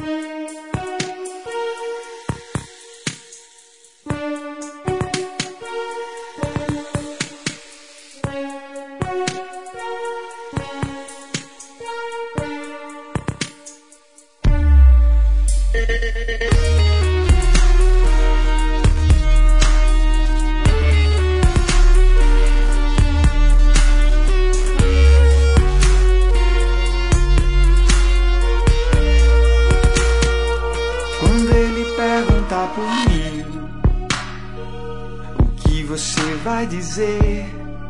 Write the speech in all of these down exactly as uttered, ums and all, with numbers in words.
Quando ele perguntar por mim, o que você vai dizer?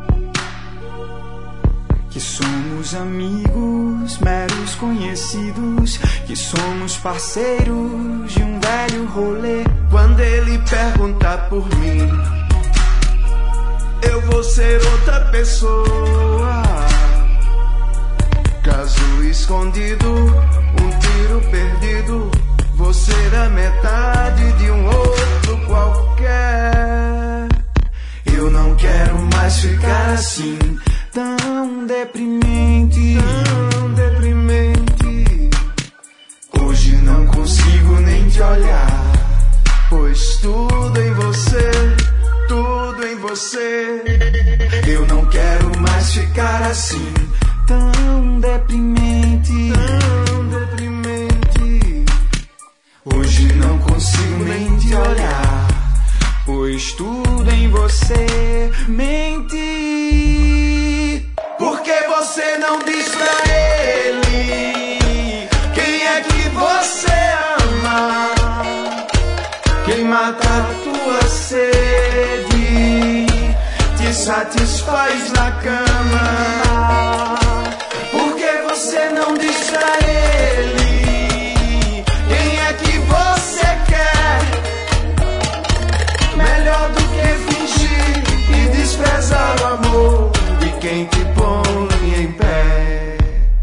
Que somos amigos, meros conhecidos, que somos parceiros de um velho rolê. Quando ele perguntar por mim, eu vou ser outra pessoa. Caso escondido, um tiro perdido, vou ser a metade de um outro qualquer. Eu não quero mais ficar assim, tão deprimente, tão deprimente. Hoje não consigo nem te olhar, pois tudo em você, tudo em você. Eu não quero mais ficar assim, tão deprimente, tão deprimente. Hoje não consigo nem te olhar, pois tudo em você mente. Por que você não diz pra ele quem é que você ama? Quem mata a tua sede, te satisfaz na cama. Por que você não diz pra ele quem é que você quer? Melhor do que fingir e desprezar o amor de quem te põe em pé.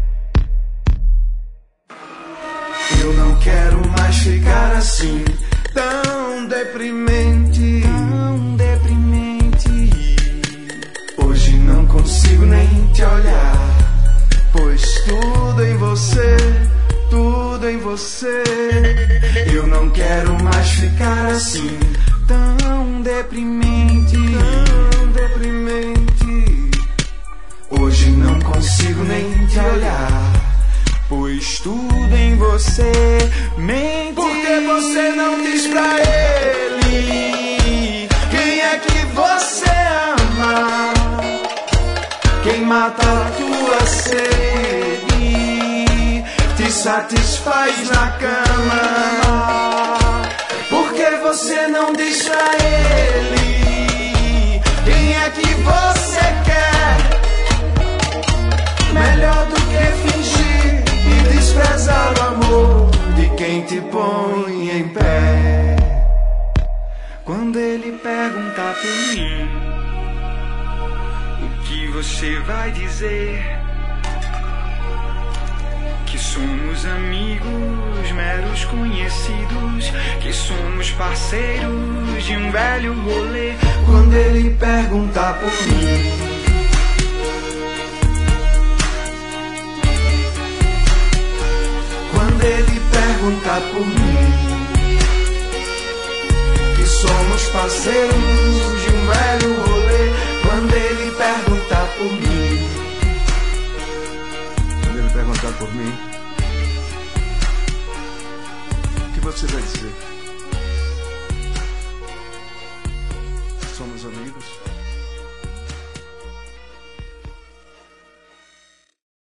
Eu não quero mais ficar assim, tão deprimente, tão deprimente. Hoje não consigo nem te olhar, pois tudo em você, tudo em você. Eu não quero mais ficar assim, tão deprimente, tão deprimente. Hoje não consigo nem te olhar, pois tudo em você mente. Por que você não diz pra ele quem é que você ama? Quem mata a tua sede, te satisfaz na cama. Por que você não diz pra ele quem é que você quer? Melhor do que fingir e desprezar o amor de quem te põe em pé. Quando ele perguntar por mim, o que você vai dizer? Que somos amigos, meros conhecidos, que somos parceiros de um velho rolê. Quando ele perguntar por mim, quando ele perguntar por mim, que somos parceiros de um velho rolê. Quando ele perguntar por mim, quando ele perguntar por mim, o que você vai dizer? Somos amigos?